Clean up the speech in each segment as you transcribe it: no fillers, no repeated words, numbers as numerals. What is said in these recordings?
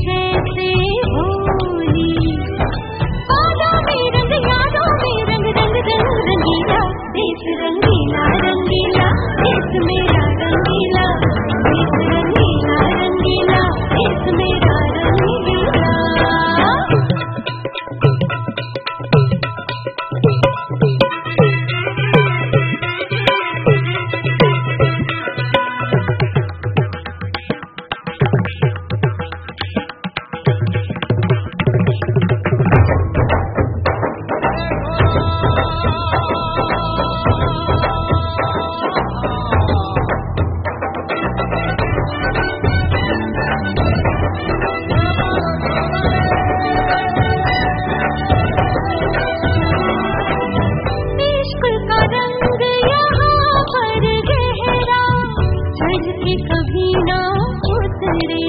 जैसे होली, बादों में रंग, यादों में रंग, रंग रंग रंगीला, देश रंगीला रंगीला, देश मेरा रंगीला, देश रंगीला रंगीला, देश मेरा रंगीला। कभी ना उतरे,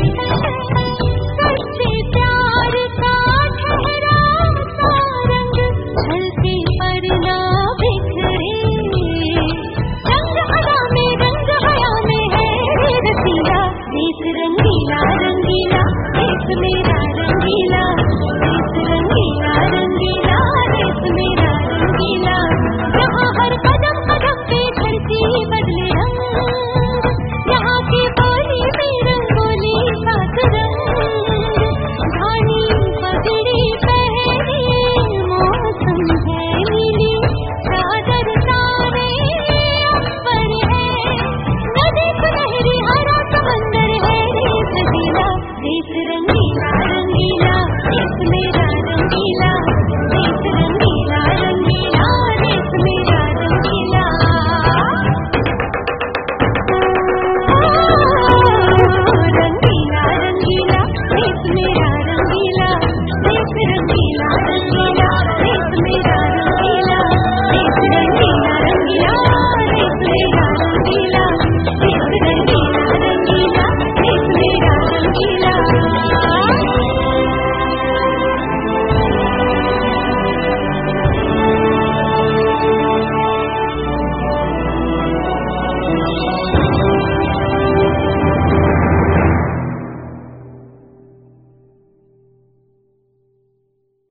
सच्चे प्यार का ठहरा सा रंग, ढलते पर ना बिखरे, रंग हया में है रसीला, देश रंगीला रंगीला, देश मेरा रंगीला, देश रंगीला रंगीला, देश मेरा रंगीला। यहाँ हर कदम कदम पे धरती बदले रंग, यहाँ की बोली में रंगोली सात रंग, धानी पगड़ी पहने मौसम है नीली, चादर तारे अंबर है, नदी सुनहरी हरा समंदर है, देश रंगीला, देश रंगीला।